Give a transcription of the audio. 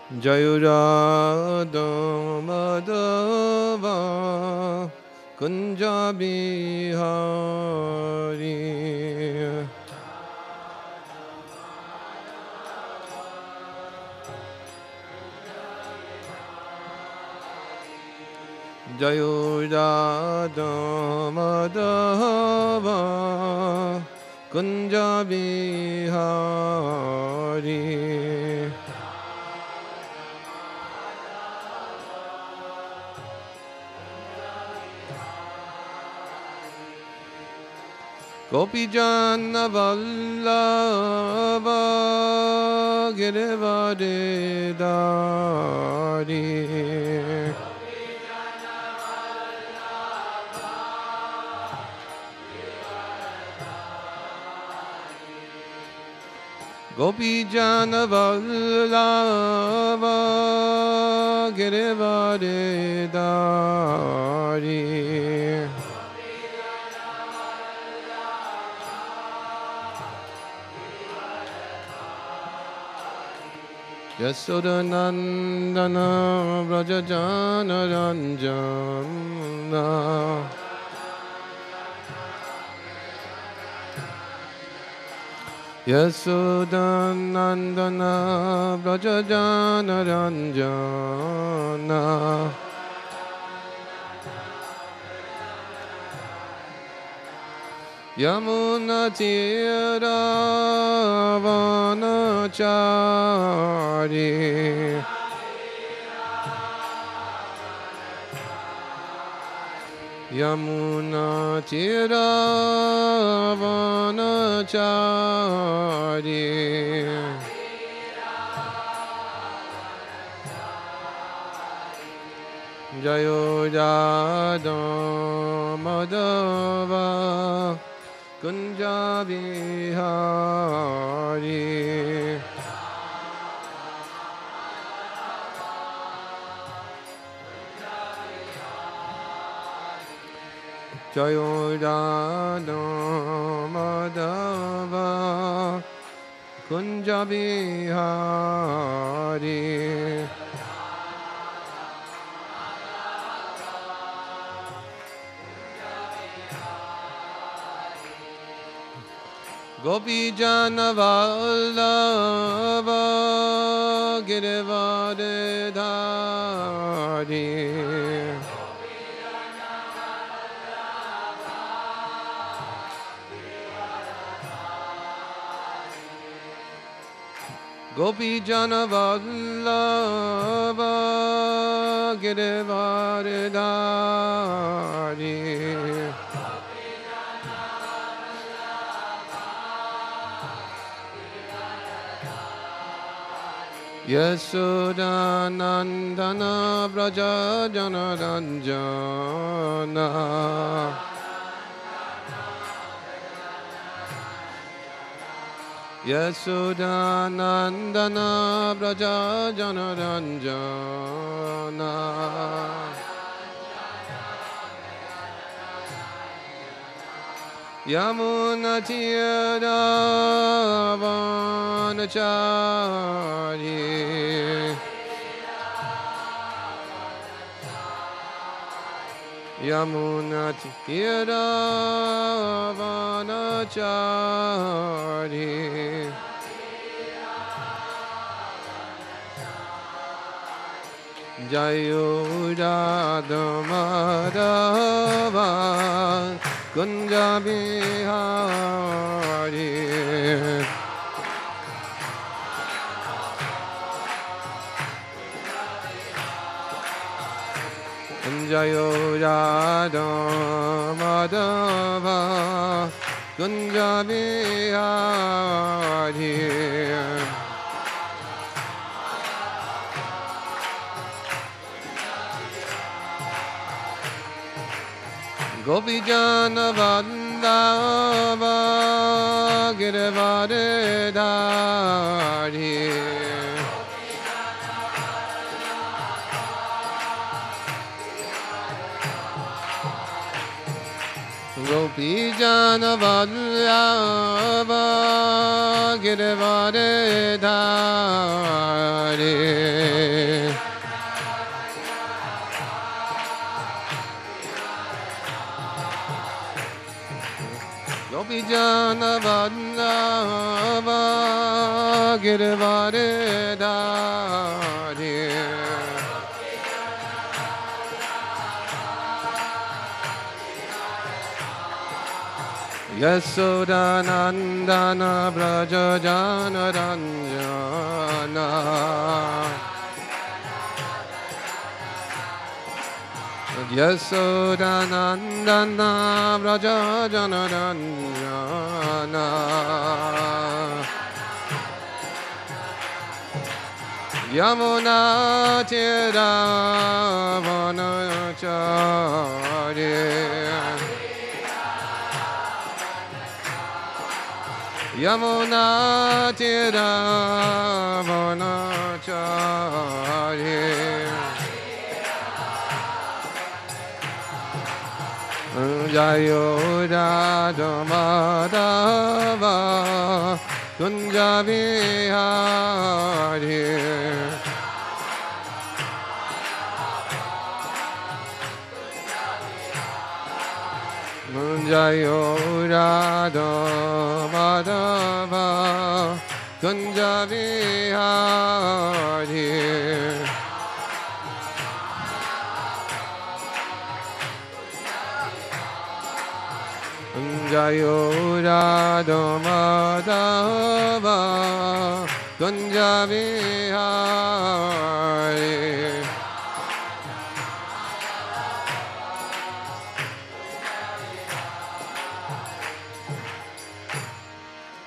Jaya Radha Madhava Kunja Bihari Jaya Radha Madhava Kunja Bihari Gopi Jana Vallabha Girivardhari Gopi Jana Vallabha Girivardhari Yasodanandana Vrajajana Ranjana Yasodanandana Vrajajana Ranjana Yamuna Tira Vanachari Yamuna Tira Vanachari Jayo Radha Madhava Kunja Bihari Jaya Radha Madhava Kunja Bihari Gopi Jana Vallabha Girivardhari Gopi Jana Vallabha Girivardhari Yasodanandana Vrajajana Ranjana Yasodanandana Vrajajana Ranjana Yamuna Tira Vanachari Yamuna Tira Vanachari Jayo Radha Madhava Kunja Bihari Jayo Radha Madhava Kunja Bihari Gopi Jana Vallabha Girivardhari Gopi Jana Vallabha Girivardhari Vallabha Girvaridhari Yasodanandana Brajajana Ranjana Yasodanandana Brajajana Ranjana Yamuna Tira Vanachari Yamuna Tira Vanachari Jayo Radha Madhava Kunja Vihari Jayo Radha Madhava Kunja Vihari Jayo Radha Madhava Kunja Vihari